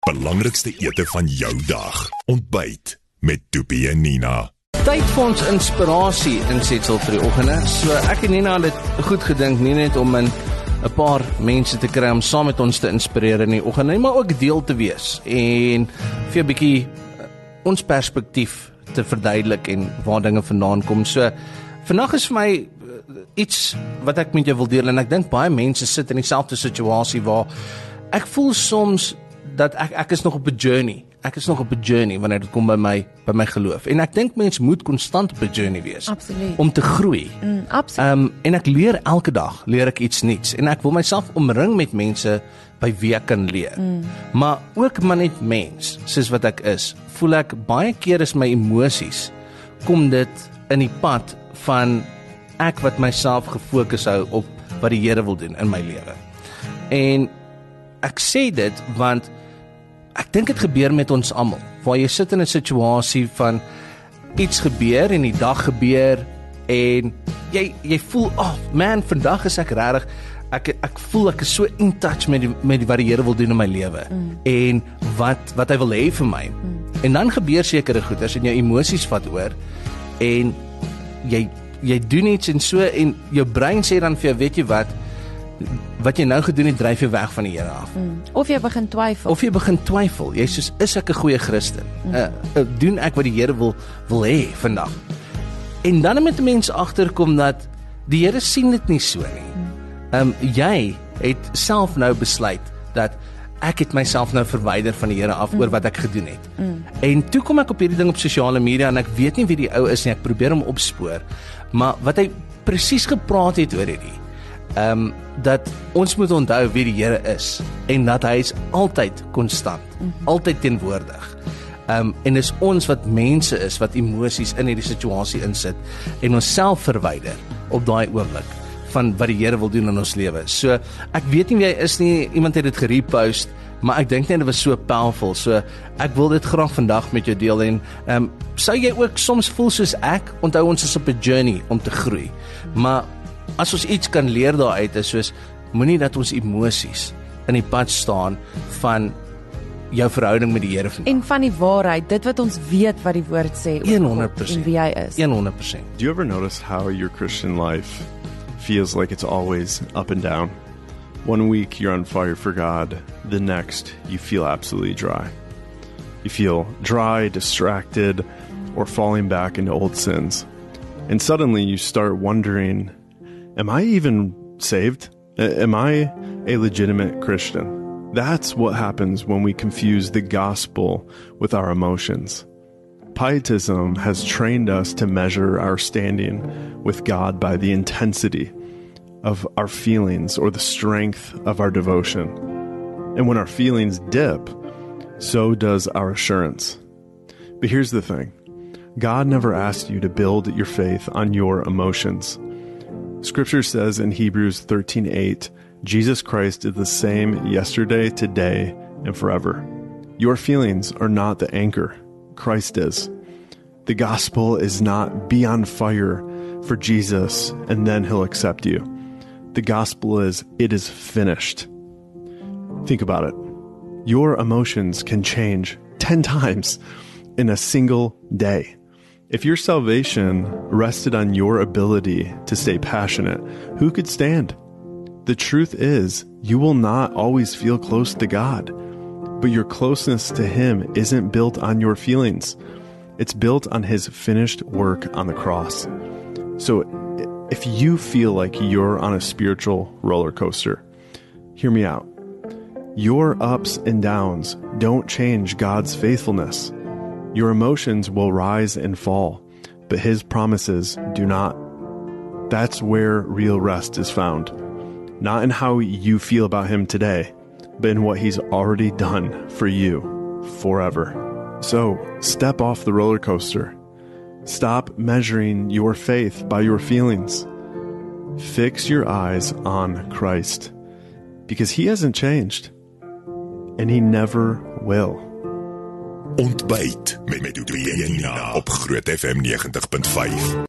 Belangrikste ete van jou dag. Ontbyt met Toepie en Nina. Tyd vir ons inspirasie insetsel vir die oggende. So ek en Nina het dit goed gedink, nie net om 'n paar mense te kry om saam met ons te inspireer in die oggend, maar ook deel te wees en vir 'n bietjie ons perspektief te verduidelik en waar dinge vandaan kom. So vandag is vir my iets wat ek met jou wil deel, en ek dink baie mense sit in dieselfde situasie waar ek voel soms dat ek is nog op 'n journey. Ek is nog op 'n journey wanneer dit kom by my geloof. En ek dink mens moet konstant op 'n journey wees. Absoluut. Om te groei. Absoluut. En ek leer elke dag, leer ek iets nuuts. En ek wil myself omring met mense by wie ek kan leer. Maar ook maar net mens, soos wat ek is, voel ek baie keer is my emosies, kom dit in die pad van ek wat myself gefokus hou op wat die Here wil doen in my lewe. En ek sê dit want ek dink dit gebeur met ons almal, waar jy sit in 'n situasie van iets gebeur en die dag gebeur en jy voel, oh man, vandag is ek regtig, ek voel ek is so in touch met wat die Here wil doen in my lewe en wat hy wil hê vir my. En dan gebeur sekere goeders en jou emosies vat oor en jy doen iets en so, en jou brein sê dan vir jou, weet jy wat jy nou gedoen het, dryf jou weg van die Here af. Of jy begin twyfel. Jy soos, is ek 'n goeie Christen? Doen ek wat die Here wil hê vandag? En dan moet 'n mens agterkom dat die Here sien dit nie so nie. Jy het self nou besluit dat ek het myself nou verwyder van die Here af oor wat ek gedoen het. En toe kom ek op hierdie ding op sosiale media en ek weet nie wie die ou is nie, ek probeer hom opspoor, maar wat hy presies gepraat het oor hierdie, dat ons moet onthou wie die Here is en dat hy is altyd konstant, altyd teenwoordig. En dis ons wat mense is wat emosies in hierdie situasie insit en ons self verwyder op daai oomblik van wat die Here wil doen in ons lewe. So ek weet nie wie hy is nie, iemand het dit gerepost, maar ek dink net dit was so powerful. So ek wil dit graag vandag met jou deel en sou jy ook soms voel soos ek, onthou ons is op 'n journey om te groei. Maar as ons iets kan leer daaruit is soos, moenie dat ons emosies in die pad staan van jou verhouding met die Here vandag. En van die waarheid, dit wat ons weet wat die woord sê oor 100%. God en wie hy is. 100%. Do you ever notice how your Christian life feels like it's always up and down? One week you're on fire for God, the next you feel absolutely dry. You feel dry, distracted, or falling back into old sins. And suddenly you start wondering, am I even saved? Am I a legitimate Christian? That's what happens when we confuse the gospel with our emotions. Pietism has trained us to measure our standing with God by the intensity of our feelings or the strength of our devotion. And when our feelings dip, so does our assurance. But here's the thing. God never asked you to build your faith on your emotions. Scripture says in Hebrews 13:8, Jesus Christ is the same yesterday, today, and forever. Your feelings are not the anchor. Christ is. The gospel is not be on fire for Jesus and then he'll accept you. The gospel is, it is finished. Think about it. Your emotions can change 10 times in a single day. If your salvation rested on your ability to stay passionate, who could stand? The truth is, you will not always feel close to God, but your closeness to Him isn't built on your feelings. It's built on His finished work on the cross. So if you feel like you're on a spiritual roller coaster, hear me out. Your ups and downs don't change God's faithfulness. Your emotions will rise and fall, but His promises do not. That's where real rest is found. Not in how you feel about Him today, but in what He's already done for you forever. So, step off the roller coaster. Stop measuring your faith by your feelings. Fix your eyes on Christ, because He hasn't changed, and He never will. Ontbyt met Toepie en Nina op Groot FM 90.5.